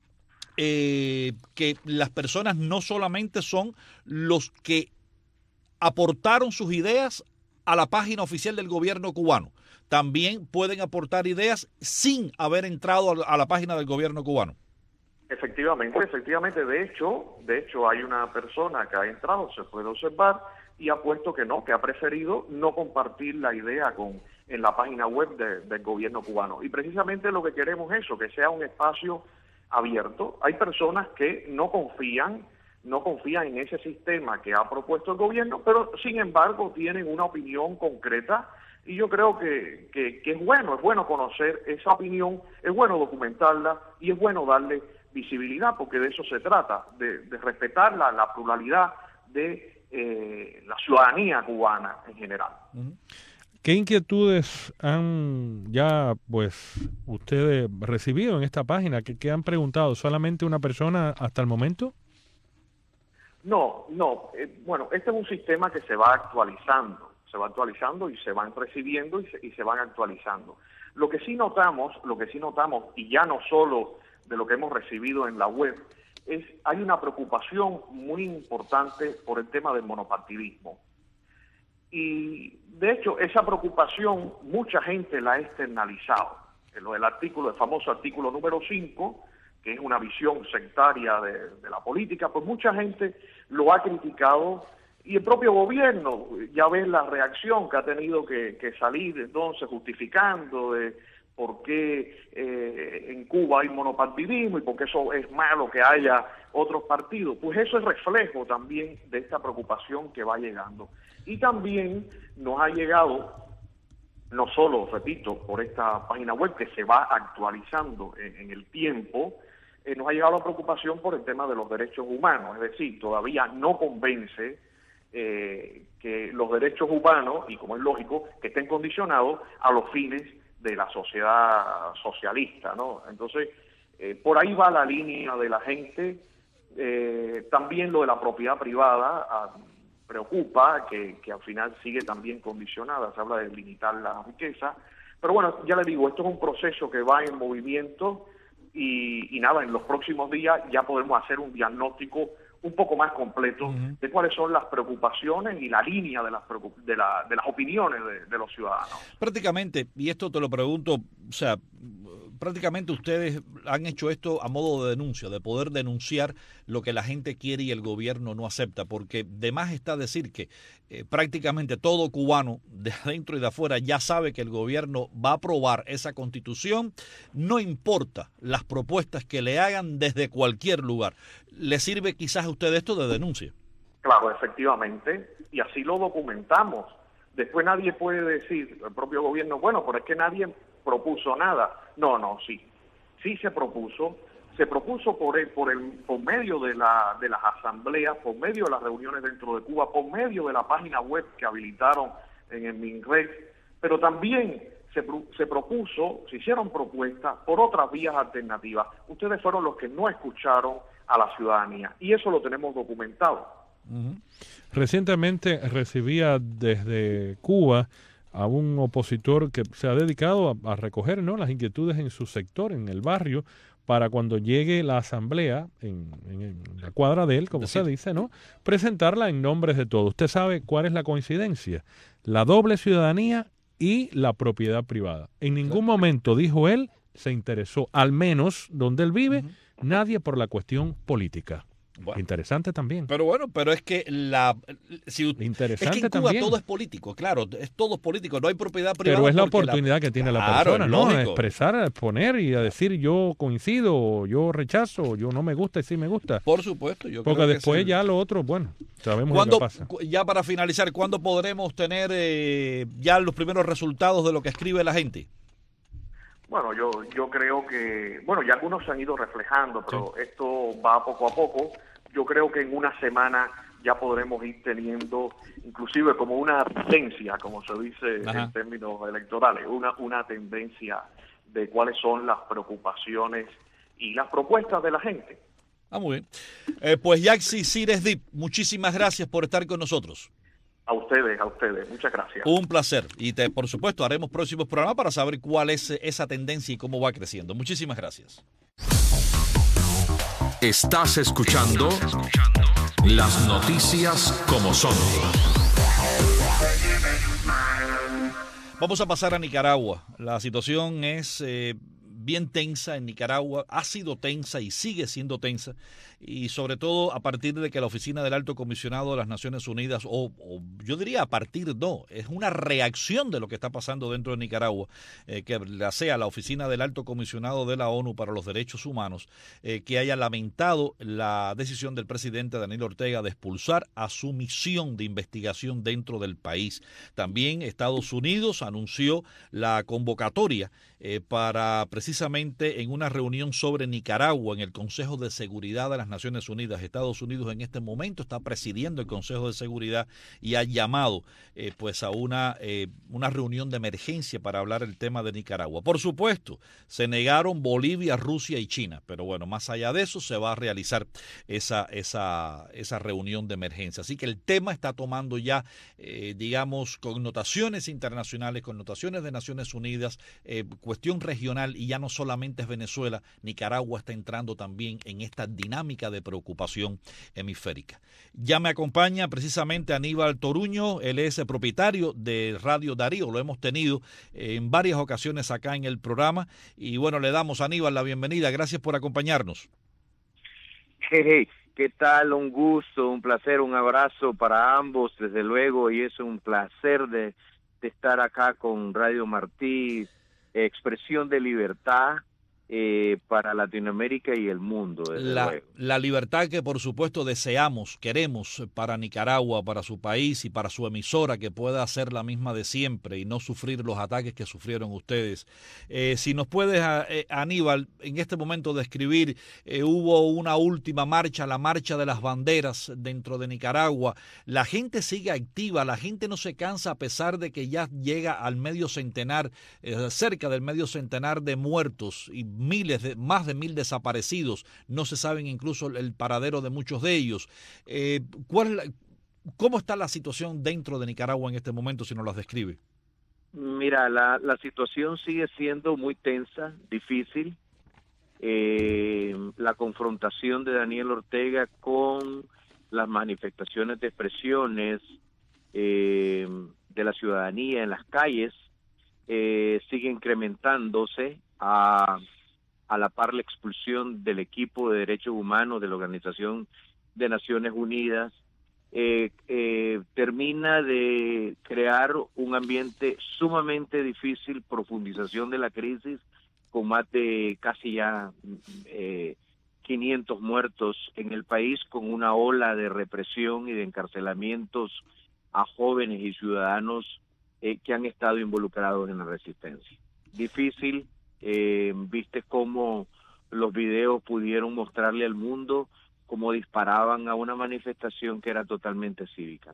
que las personas no solamente son los que aportaron sus ideas a la página oficial del gobierno cubano, también pueden aportar ideas sin haber entrado a la página del gobierno cubano. Efectivamente. De hecho hay una persona que ha entrado, se puede observar, y ha puesto que no, que ha preferido no compartir la idea en la página web del gobierno cubano. Y precisamente lo que queremos es eso, que sea un espacio abierto. Hay personas que no confían en ese sistema que ha propuesto el gobierno, pero sin embargo tienen una opinión concreta, y yo creo que es bueno conocer esa opinión, es bueno documentarla y es bueno darle visibilidad, porque de eso se trata, de respetar la pluralidad de la ciudadanía cubana en general. ¿Qué inquietudes han ya ustedes recibido en esta página? ¿Qué han preguntado? ¿Solamente una persona hasta el momento? No. Bueno, este es un sistema que se va actualizando y se van recibiendo y se van actualizando. Lo que sí notamos, y ya no solo de lo que hemos recibido en la web, hay una preocupación muy importante por el tema del monopartidismo. Y de hecho esa preocupación mucha gente la ha externalizado. El famoso artículo número 5, que es una visión sectaria de la política, pues mucha gente lo ha criticado, y el propio gobierno, ya ves la reacción que ha tenido que salir entonces justificando de por qué en Cuba hay monopartidismo y por qué eso es malo que haya otros partidos. Pues eso es reflejo también de esta preocupación que va llegando. Y también nos ha llegado, no solo, repito, por esta página web que se va actualizando en el tiempo, nos ha llegado la preocupación por el tema de los derechos humanos. Es decir, todavía no convence que los derechos humanos, y como es lógico, que estén condicionados a los fines de la sociedad socialista, ¿no? Entonces, por ahí va la línea de la gente. También lo de la propiedad privada preocupa, que al final sigue también condicionada. Se habla de limitar la riqueza. Pero bueno, ya le digo, esto es un proceso que va en movimiento y nada, en los próximos días ya podemos hacer un diagnóstico un poco más completo de cuáles son las preocupaciones y la línea de las opiniones de los ciudadanos. Prácticamente, y esto te lo pregunto, o sea, prácticamente ustedes han hecho esto a modo de denuncia, de poder denunciar lo que la gente quiere y el gobierno no acepta, porque de más está decir que prácticamente todo cubano de adentro y de afuera ya sabe que el gobierno va a aprobar esa constitución, no importa las propuestas que le hagan desde cualquier lugar. ¿Le sirve quizás a usted esto de denuncia? Claro, efectivamente, y así lo documentamos. Después nadie puede decir, el propio gobierno, bueno, pero es que nadie propuso nada. No, sí se propuso por medio de las asambleas, por medio de las reuniones dentro de Cuba, por medio de la página web que habilitaron en el MINREX, pero también se propuso, se hicieron propuestas por otras vías alternativas. Ustedes fueron los que no escucharon a la ciudadanía y eso lo tenemos documentado. Recientemente recibía desde Cuba a un opositor que se ha dedicado a recoger, ¿no?, las inquietudes en su sector, en el barrio, para cuando llegue la asamblea en la cuadra de él, como se dice, ¿no?, presentarla en nombre de todos. Usted sabe cuál es la coincidencia: la doble ciudadanía y la propiedad privada. En ningún momento, dijo él, se interesó, al menos donde él vive, nadie por la cuestión política. Bueno, interesante también. Pero bueno, pero es que interesante, es que en Cuba también todo es político, claro, es todo político, no hay propiedad privada. Pero es la oportunidad que tiene la persona, ¿no? A expresar, a exponer y a decir yo coincido, yo rechazo, yo no me gusta y sí me gusta. Por supuesto, yo porque creo después que sí. Ya lo otro, bueno, sabemos lo que pasa. Ya para finalizar, ¿cuándo podremos tener ya los primeros resultados de lo que escribe la gente? Bueno, yo creo que, ya algunos se han ido reflejando, pero esto va poco a poco. Yo creo que en una semana ya podremos ir teniendo, inclusive como una tendencia, como se dice en términos electorales, una tendencia de cuáles son las preocupaciones y las propuestas de la gente. Muy bien. Pues Yaxi Cires Dip, muchísimas gracias por estar con nosotros. A ustedes, muchas gracias. Un placer. Y por supuesto haremos próximos programas para saber cuál es esa tendencia y cómo va creciendo. Muchísimas gracias. Estás escuchando las noticias como son. Vamos a pasar a Nicaragua. La situación es bien tensa en Nicaragua, ha sido tensa y sigue siendo tensa, y sobre todo a partir de que la Oficina del Alto Comisionado de las Naciones Unidas, o yo diría a partir es una reacción de lo que está pasando dentro de Nicaragua, que sea la Oficina del Alto Comisionado de la ONU para los Derechos Humanos, que haya lamentado la decisión del presidente Daniel Ortega de expulsar a su misión de investigación dentro del país. También Estados Unidos anunció la convocatoria para precisamente en una reunión sobre Nicaragua en el Consejo de Seguridad de las Naciones Unidas. Estados Unidos en este momento está presidiendo el Consejo de Seguridad y ha llamado pues a una reunión de emergencia para hablar el tema de Nicaragua. Por supuesto, se negaron Bolivia, Rusia y China, pero bueno, más allá de eso se va a realizar esa reunión de emergencia. Así que el tema está tomando ya, digamos, connotaciones internacionales, connotaciones de Naciones Unidas, cuestión regional, y ya no solamente es Venezuela, Nicaragua está entrando también en esta dinámica de preocupación hemisférica. Ya me acompaña precisamente Aníbal Toruño, él es el propietario de Radio Darío, lo hemos tenido en varias ocasiones acá en el programa, y bueno, le damos a Aníbal la bienvenida, gracias por acompañarnos. Hey, ¿qué tal? Un gusto, un placer, un abrazo para ambos, desde luego, y es un placer de estar acá con Radio Martí, expresión de libertad para Latinoamérica y el mundo. La libertad que por supuesto deseamos, queremos para Nicaragua, para su país y para su emisora, que pueda ser la misma de siempre y no sufrir los ataques que sufrieron ustedes. Si nos puedes, Aníbal, en este momento describir, hubo una última marcha, la marcha de las banderas dentro de Nicaragua. La gente sigue activa, la gente no se cansa a pesar de que ya llega al medio centenar, cerca del medio centenar de muertos y más de 1,000 desaparecidos. No se saben incluso el paradero de muchos de ellos. ¿Cómo está la situación dentro de Nicaragua en este momento, si nos las describe? Mira, la situación sigue siendo muy tensa, difícil. La confrontación de Daniel Ortega con las manifestaciones de expresiones de la ciudadanía en las calles sigue incrementándose. a la par la expulsión del equipo de derechos humanos de la Organización de Naciones Unidas, termina de crear un ambiente sumamente difícil, profundización de la crisis, con más de casi ya 500 muertos en el país, con una ola de represión y de encarcelamientos a jóvenes y ciudadanos que han estado involucrados en la resistencia. Difícil, viste cómo los videos pudieron mostrarle al mundo cómo disparaban a una manifestación que era totalmente cívica,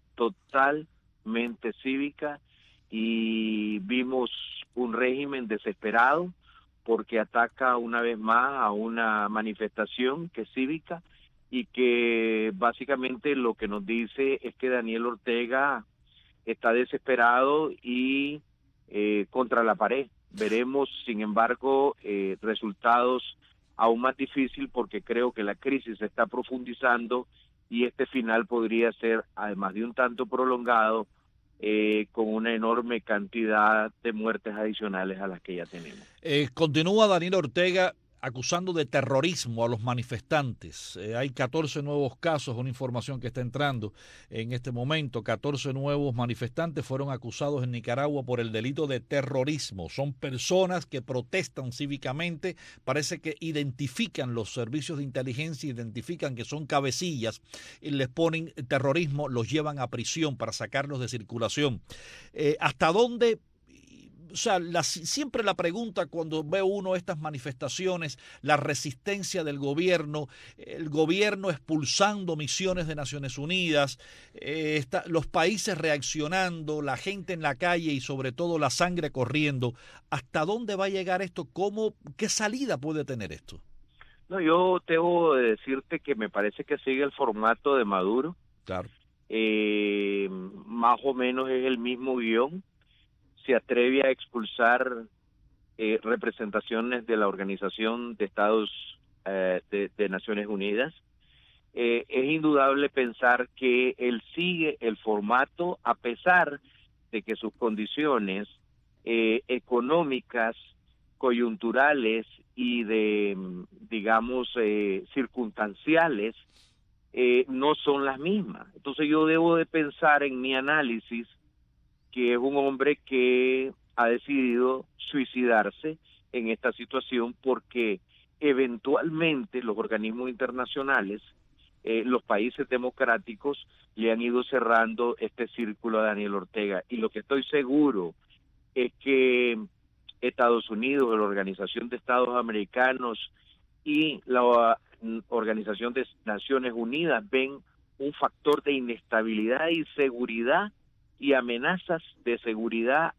y vimos un régimen desesperado porque ataca una vez más a una manifestación que es cívica y que básicamente lo que nos dice es que Daniel Ortega está desesperado y contra la pared. Veremos, sin embargo, resultados aún más difícil porque creo que la crisis se está profundizando y este final podría ser, además de un tanto prolongado, con una enorme cantidad de muertes adicionales a las que ya tenemos. Continúa Daniel Ortega acusando de terrorismo a los manifestantes. Hay 14 nuevos casos, una información que está entrando en este momento. 14 nuevos manifestantes fueron acusados en Nicaragua por el delito de terrorismo. Son personas que protestan cívicamente, parece que identifican los servicios de inteligencia, identifican que son cabecillas, y les ponen terrorismo, los llevan a prisión para sacarlos de circulación. ¿Hasta dónde? O sea, siempre la pregunta cuando ve uno estas manifestaciones, la resistencia del gobierno, el gobierno expulsando misiones de Naciones Unidas, los países reaccionando, la gente en la calle y sobre todo la sangre corriendo. ¿Hasta dónde va a llegar esto? ¿Qué salida puede tener esto? No, yo debo decirte que me parece que sigue el formato de Maduro. Claro. Más o menos es el mismo guión. Se atreve a expulsar representaciones de la Organización de Estados de Naciones Unidas. Es indudable pensar que él sigue el formato a pesar de que sus condiciones económicas, coyunturales y de, digamos, circunstanciales no son las mismas. Entonces yo debo de pensar en mi análisis que es un hombre que ha decidido suicidarse en esta situación porque eventualmente los organismos internacionales, los países democráticos, le han ido cerrando este círculo a Daniel Ortega. Y lo que estoy seguro es que Estados Unidos, la Organización de Estados Americanos y la Organización de Naciones Unidas ven un factor de inestabilidad y seguridad y amenazas de seguridad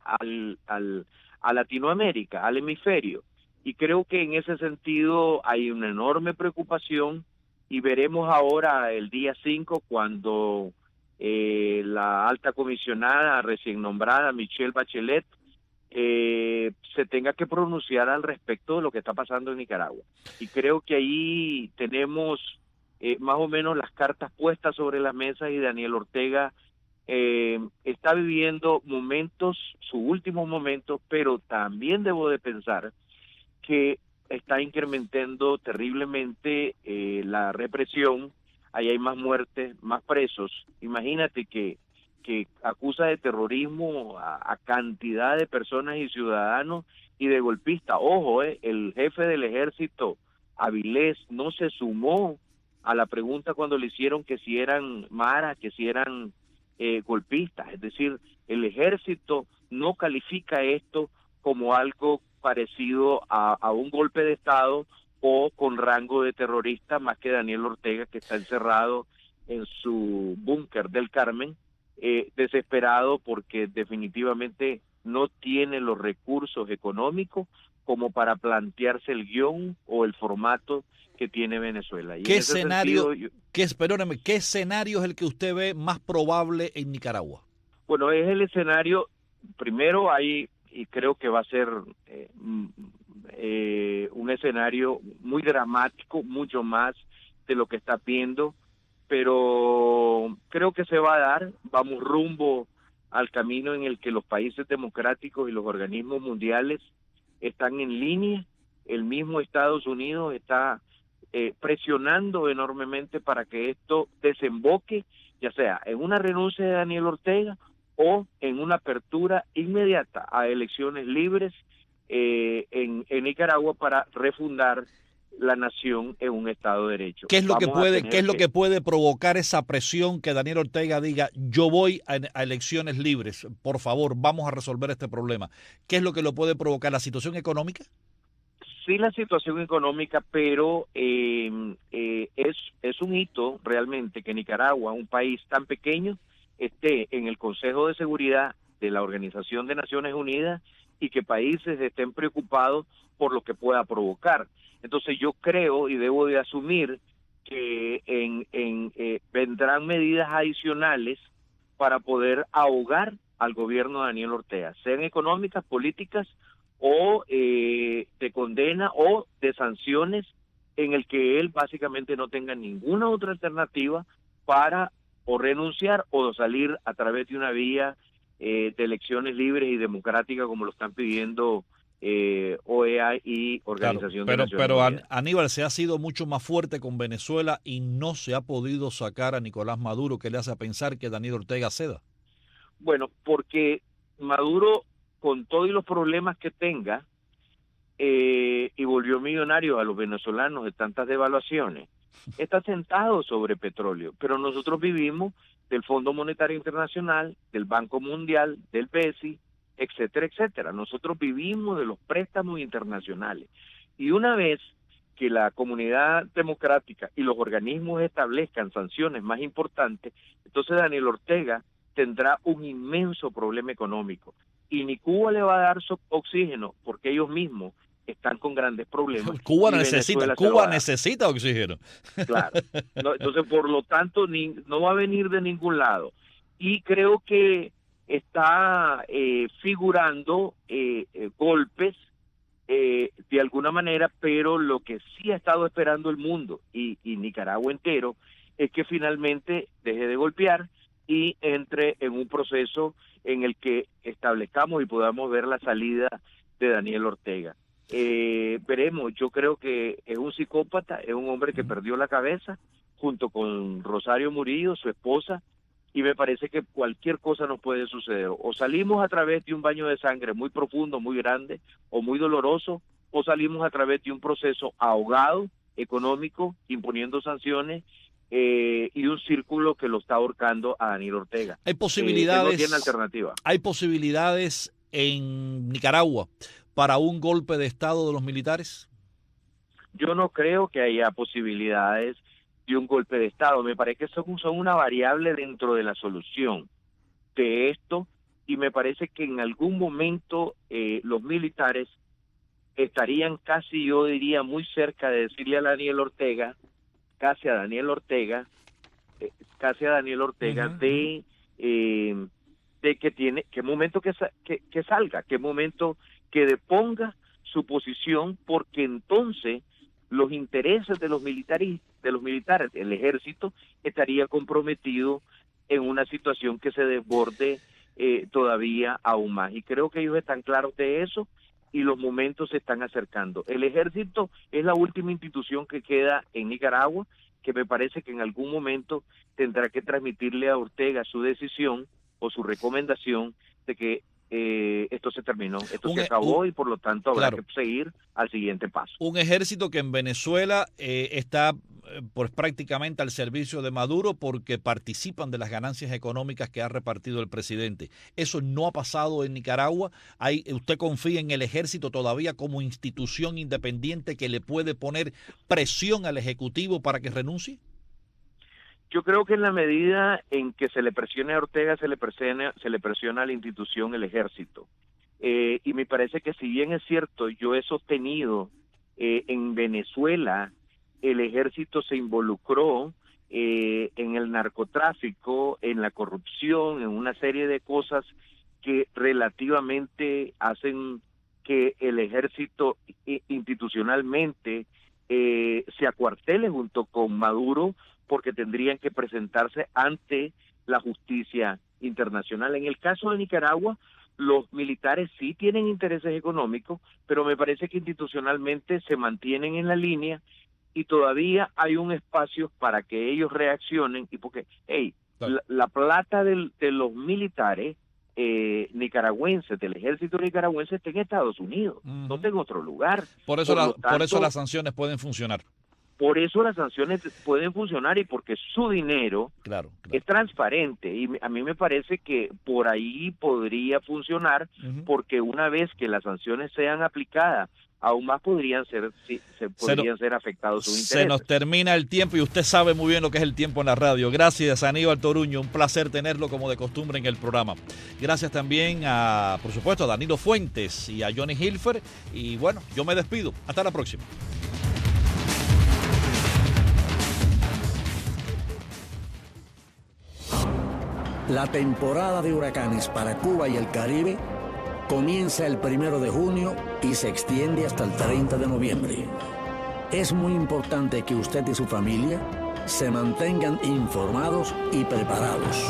a Latinoamérica, al hemisferio. Y creo que en ese sentido hay una enorme preocupación y veremos ahora el día 5 cuando la alta comisionada recién nombrada, Michelle Bachelet, se tenga que pronunciar al respecto de lo que está pasando en Nicaragua. Y creo que ahí tenemos más o menos las cartas puestas sobre la mesa y Daniel Ortega está viviendo sus últimos momentos, pero también debo de pensar que está incrementando terriblemente la represión. Ahí hay más muertes, más presos. Imagínate que acusa de terrorismo a cantidad de personas y ciudadanos y de golpistas. Ojo, el jefe del ejército, Avilés, no se sumó a la pregunta cuando le hicieron que si eran maras, que si eran golpistas. Es decir, el ejército no califica esto como algo parecido a un golpe de Estado o con rango de terrorista, más que Daniel Ortega, que está encerrado en su búnker del Carmen, desesperado porque definitivamente no tiene los recursos económicos como para plantearse el guión o el formato que tiene Venezuela. Y ¿Qué escenario, ¿qué escenario es el que usted ve más probable en Nicaragua? Bueno, es el escenario, primero hay, y creo que va a ser un escenario muy dramático, mucho más de lo que está viendo, pero creo que se va a dar, vamos rumbo al camino en el que los países democráticos y los organismos mundiales están en línea el mismo Estados Unidos está presionando enormemente para que esto desemboque, ya sea en una renuncia de Daniel Ortega o en una apertura inmediata a elecciones libres en Nicaragua para refundar la nación en un Estado de Derecho. ¿Qué es lo que puede provocar esa presión que Daniel Ortega diga, yo voy a elecciones libres, por favor, vamos a resolver este problema? ¿Qué es lo que lo puede provocar? ¿La situación económica? Sí, la situación económica, pero es un hito realmente que Nicaragua, un país tan pequeño, esté en el Consejo de Seguridad de la Organización de Naciones Unidas y que países estén preocupados por lo que pueda provocar. Entonces yo creo y debo de asumir que vendrán medidas adicionales para poder ahogar al gobierno de Daniel Ortega, sean económicas, políticas o de condena o de sanciones, en el que él básicamente no tenga ninguna otra alternativa para o renunciar o salir a través de una vía de elecciones libres y democráticas como lo están pidiendo OEA y Organización de Naciones Pero Unidas. Aníbal, se ha sido mucho más fuerte con Venezuela y no se ha podido sacar a Nicolás Maduro, que le hace pensar que Daniel Ortega ceda. Bueno, porque Maduro, con todos los problemas que tenga, y volvió millonario a los venezolanos de tantas devaluaciones, está sentado sobre petróleo, pero nosotros vivimos del Fondo Monetario Internacional, del Banco Mundial, del BESI, etcétera, etcétera. Nosotros vivimos de los préstamos internacionales. Y una vez que la comunidad democrática y los organismos establezcan sanciones más importantes, entonces Daniel Ortega tendrá un inmenso problema económico. Y ni Cuba le va a dar oxígeno, porque ellos mismos están con grandes problemas. Cuba necesita oxígeno. Claro. No, entonces, por lo tanto, no va a venir de ningún lado. Y creo que está figurando golpes de alguna manera, pero lo que sí ha estado esperando el mundo y Nicaragua entero es que finalmente deje de golpear y entre en un proceso en el que establezcamos y podamos ver la salida de Daniel Ortega. Veremos, yo creo que es un psicópata, es un hombre que perdió la cabeza junto con Rosario Murillo, su esposa, y me parece que cualquier cosa nos puede suceder. O salimos a través de un baño de sangre muy profundo, muy grande o muy doloroso, o salimos a través de un proceso ahogado, económico, imponiendo sanciones y un círculo que lo está ahorcando a Daniel Ortega. Hay posibilidades, no tiene alternativa. Hay posibilidades en Nicaragua para un golpe de Estado de los militares. Yo no creo que haya posibilidades de un golpe de Estado. Me parece que son una variable dentro de la solución de esto, y me parece que en algún momento los militares estarían casi, yo diría, muy cerca de decirle a Daniel Ortega, casi a Daniel Ortega, de que momento que salga, que momento que deponga su posición, porque entonces los intereses de los militares, el ejército, estaría comprometido en una situación que se desborde todavía aún más. Y creo que ellos están claros de eso y los momentos se están acercando. El ejército es la última institución que queda en Nicaragua, que me parece que en algún momento tendrá que transmitirle a Ortega su decisión o su recomendación de que esto se terminó, esto se acabó y por lo tanto habrá que seguir al siguiente paso. Un ejército que en Venezuela está pues prácticamente al servicio de Maduro porque participan de las ganancias económicas que ha repartido el presidente. Eso no ha pasado en Nicaragua. ¿Usted confía en el ejército todavía como institución independiente que le puede poner presión al Ejecutivo para que renuncie? Yo creo que en la medida en que se le presione a Ortega, se le presiona a la institución, el ejército. Y me parece que si bien es cierto, yo he sostenido en Venezuela, el ejército se involucró en el narcotráfico, en la corrupción, en una serie de cosas que relativamente hacen que el ejército institucionalmente se acuartele junto con Maduro, porque tendrían que presentarse ante la justicia internacional. En el caso de Nicaragua, los militares sí tienen intereses económicos, pero me parece que institucionalmente se mantienen en la línea y todavía hay un espacio para que ellos reaccionen, y porque, la plata de los militares nicaragüenses, del ejército nicaragüense, está en Estados Unidos, no está en otro lugar. Por eso las sanciones pueden funcionar. Por eso las sanciones pueden funcionar y porque su dinero es transparente, y a mí me parece que por ahí podría funcionar, porque una vez que las sanciones sean aplicadas, aún más podrían ser afectados sus intereses. Se nos termina el tiempo y usted sabe muy bien lo que es el tiempo en la radio. Gracias, Aníbal Toruño, un placer tenerlo como de costumbre en el programa. Gracias también por supuesto, a Danilo Fuentes y a Johnny Hilfer, y bueno, yo me despido. Hasta la próxima. La temporada de huracanes para Cuba y el Caribe comienza el 1 de junio y se extiende hasta el 30 de noviembre. Es muy importante que usted y su familia se mantengan informados y preparados.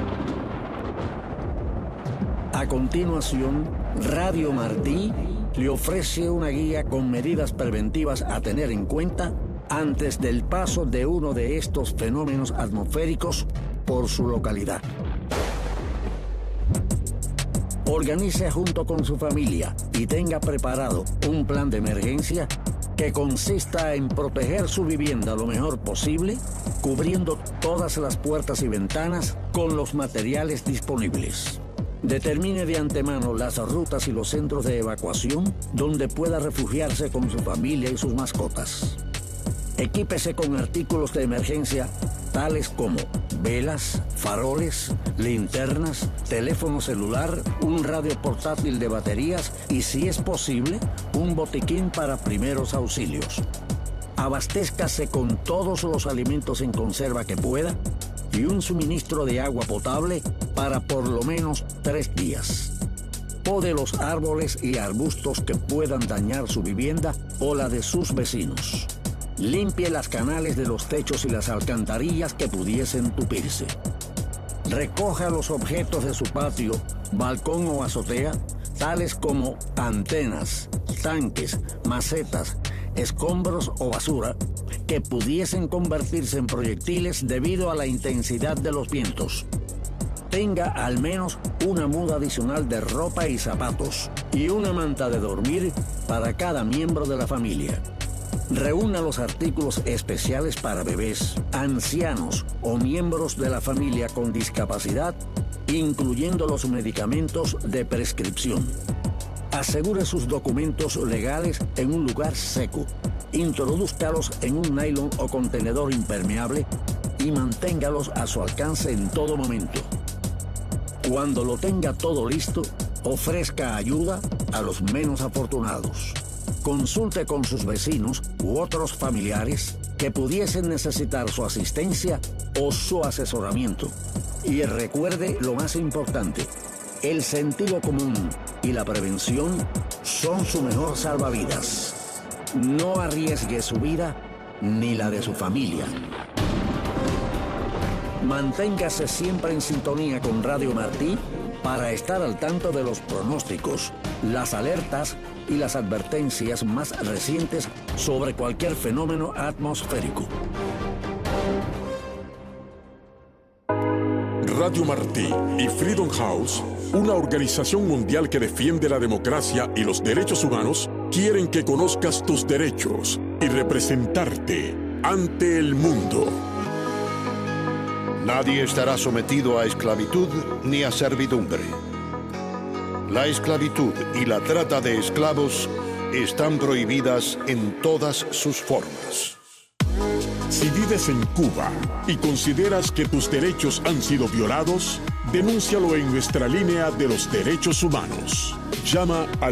A continuación, Radio Martí le ofrece una guía con medidas preventivas a tener en cuenta antes del paso de uno de estos fenómenos atmosféricos por su localidad. Organice junto con su familia y tenga preparado un plan de emergencia que consista en proteger su vivienda lo mejor posible, cubriendo todas las puertas y ventanas con los materiales disponibles. Determine de antemano las rutas y los centros de evacuación donde pueda refugiarse con su familia y sus mascotas. Equípese con artículos de emergencia tales como velas, faroles, linternas, teléfono celular, un radio portátil de baterías y, si es posible, un botiquín para primeros auxilios. Abastézcase con todos los alimentos en conserva que pueda y un suministro de agua potable para por lo menos 3 días. Pode los árboles y arbustos que puedan dañar su vivienda o la de sus vecinos. Limpie las canales de los techos y las alcantarillas que pudiesen tupirse. Recoja los objetos de su patio, balcón o azotea, tales como antenas, tanques, macetas, escombros o basura, que pudiesen convertirse en proyectiles debido a la intensidad de los vientos. Tenga al menos una muda adicional de ropa y zapatos y una manta de dormir para cada miembro de la familia. Reúna los artículos especiales para bebés, ancianos o miembros de la familia con discapacidad, incluyendo los medicamentos de prescripción. Asegure sus documentos legales en un lugar seco. Introdúzcalos en un nylon o contenedor impermeable y manténgalos a su alcance en todo momento. Cuando lo tenga todo listo, ofrezca ayuda a los menos afortunados. Consulte con sus vecinos u otros familiares que pudiesen necesitar su asistencia o su asesoramiento. Y recuerde lo más importante, el sentido común y la prevención son su mejor salvavidas. No arriesgue su vida ni la de su familia. Manténgase siempre en sintonía con Radio Martí para estar al tanto de los pronósticos, las alertas y las advertencias más recientes sobre cualquier fenómeno atmosférico. Radio Martí y Freedom House, una organización mundial que defiende la democracia y los derechos humanos, quieren que conozcas tus derechos y representarte ante el mundo. Nadie estará sometido a esclavitud ni a servidumbre. La esclavitud y la trata de esclavos están prohibidas en todas sus formas. Si vives en Cuba y consideras que tus derechos han sido violados, denúncialo en nuestra línea de los derechos humanos. Llama al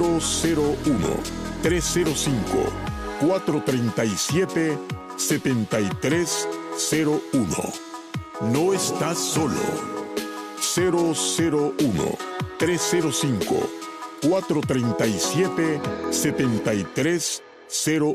001-305-437-7301. No estás solo. 001-305-437-7301.